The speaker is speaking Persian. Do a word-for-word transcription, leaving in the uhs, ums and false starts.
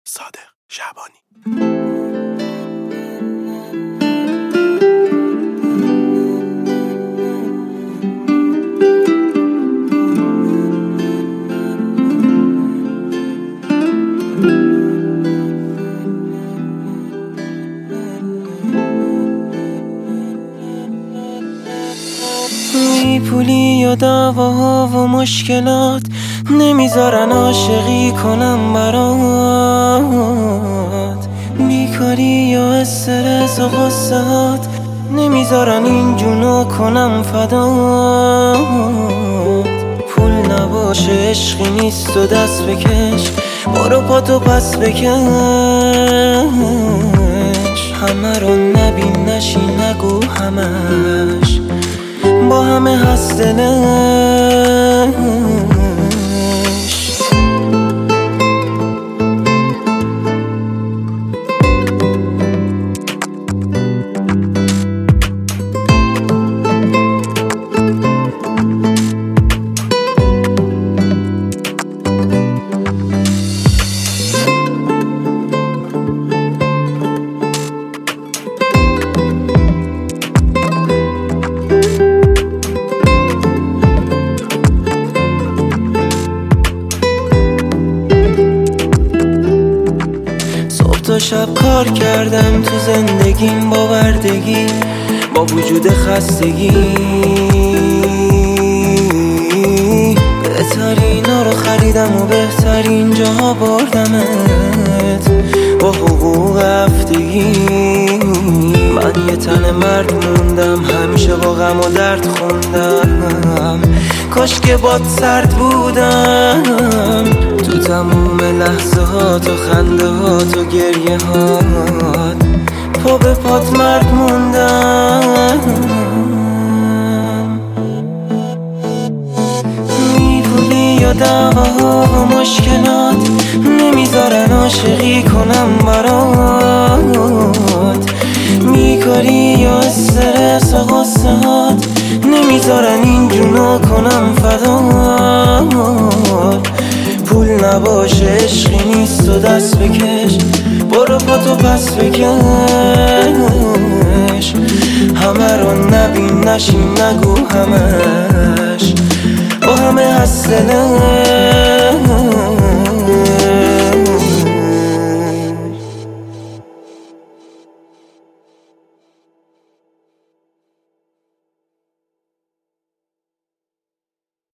صادق شعبانی. پولی و دعواها و مشکلات نمیذارن عاشقی کنم برات، بیکاری و استرس و غصهات نمیذارن این جونو کنم فدات. پول نباشه عشقی نیست و دست بکش، برو پاتو پس بکش، همه رو نبین نشی نگو همش با همه هست دلش. تا شب کار کردم تو زندگیم با بردگی، با وجود خستگی، بهترینا رو خریدم و بهترین جاها بردمت با حقوق هفتگی. من یه تن مرد موندم، همیشه با غم و درد خوندم، کاش که باد سرد بودم تو تموم لحظه هات و خنده هات و گریه هات، پا به پات مرد موندم. میپولی و دعواها و مشکلات نمیذارن عاشقی کنم برات، میکاری و استرس و غصهات نمیذارن این جونو کنم فدات. پول نباشه عشقی نیست و دست بکش، برو پاتو پس بکش، همه رو نبین نشین نگو همش با همه هست دلش.